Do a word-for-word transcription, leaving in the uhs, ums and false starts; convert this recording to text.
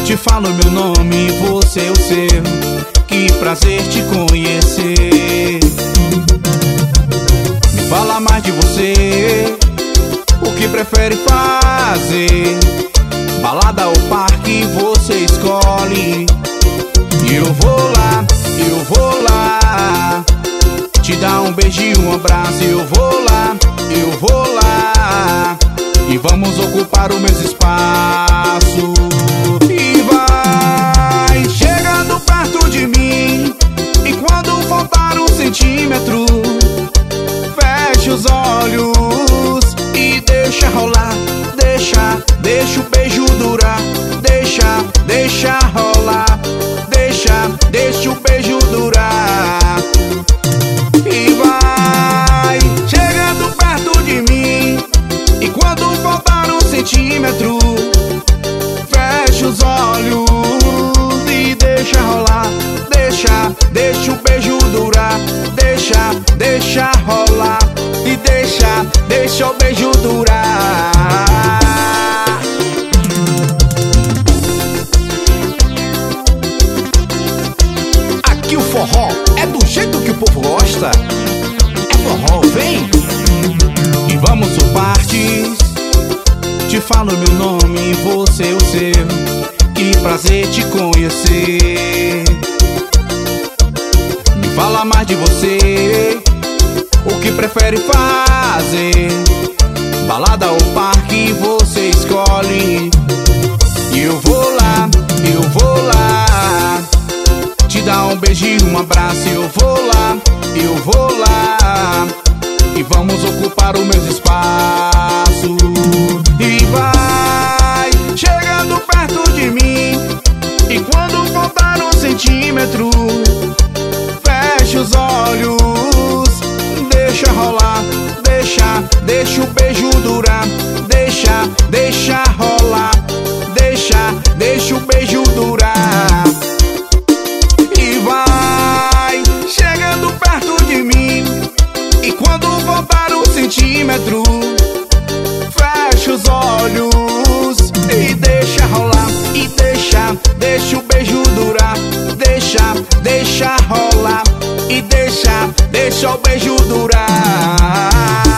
Te falo meu nome, você é o seu. Que prazer te conhecer. Me fala mais de você, o que prefere fazer? Balada ou parque, você escolhe. E eu vou lá, eu vou lá te dar um beijo e um abraço. Eu vou lá, eu vou lá e vamos ocupar o mesmo espaço. E vai chegando perto de mim, e quando faltar um centímetro, feche os olhos e deixa rolar. Deixa, deixa o beijo durar. Deixa, deixa rolar. Deixa, deixa o beijo durar. E vai chegando perto de mim, e quando faltar um centímetro, feche os olhos e deixa rolar. Deixa, deixa o beijo durar. Deixa, deixa rolar. E deixa, deixa o beijo durar. Aqui o forró é do jeito que o povo gosta. É forró, vem! E vamos por partes. Te falo meu nome, você é o seu. Que prazer te conhecer. Me fala mais de você, o que prefere fazer? Balada ou parque, você escolhe. E eu vou lá, eu vou lá te dar um beijo e um abraço. Eu vou lá, eu vou lá e vamos ocupar o mesmo espaço. E vai chegando perto de mim, e quando faltar um centímetro, feche os olhos, deixa rolar. Deixa, deixa o beijo durar. Deixa, deixa rolar. Deixa, deixa o beijo durar. E vai chegando perto de mim, e quando faltar um centímetro, fecha os olhos e deixa rolar. E deixa, deixa o beijo durar. Deixa, deixa rolar. E deixa, deixa o beijo durar.